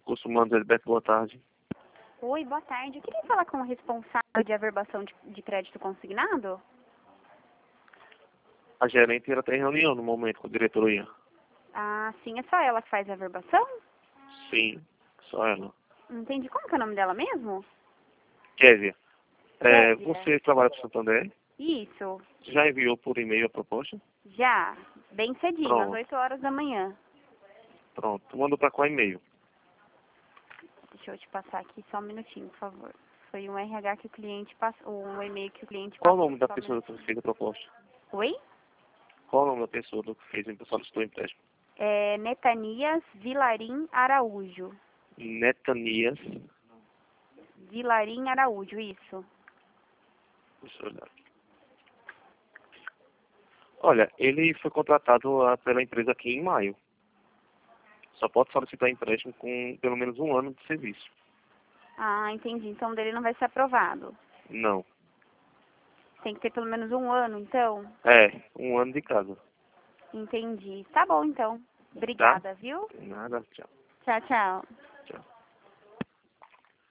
Curso Humanos, Heriberto, boa tarde. Oi, boa tarde. Eu queria falar com o responsável de averbação de crédito consignado. A gerente ela tem reunião no momento com a diretoria. Ah, sim, é só ela que faz a averbação? Sim, só ela. Entendi. Como que é o nome dela mesmo? Kézia, Kézia. você trabalha para o Santander? Isso, Já enviou por e-mail a proposta? já. Bem cedinho, às Pronto, 8 horas da manhã. pronto. Mandou para qual e-mail? Deixa eu te passar aqui só um minutinho, por favor. Foi um RH que o cliente passou, um e-mail que o cliente Qual o passou. nome da Só um pessoa que minutinho. fez a proposta? Oi? Qual o nome da pessoa que fez a solicitou o empréstimo? É Netanias Vilarim Araújo. Netanias. Vilarim Araújo, isso. Deixa eu olhar. Olha, ele foi contratado pela empresa aqui em maio. Só pode solicitar empréstimo com pelo menos um ano de serviço. Ah, entendi. Então dele não vai ser aprovado. Não. Tem que ter pelo menos um ano, então? É, um ano de casa. Entendi. Tá bom, então. Tá? Obrigada, viu? Nada, tchau. Tchau, tchau.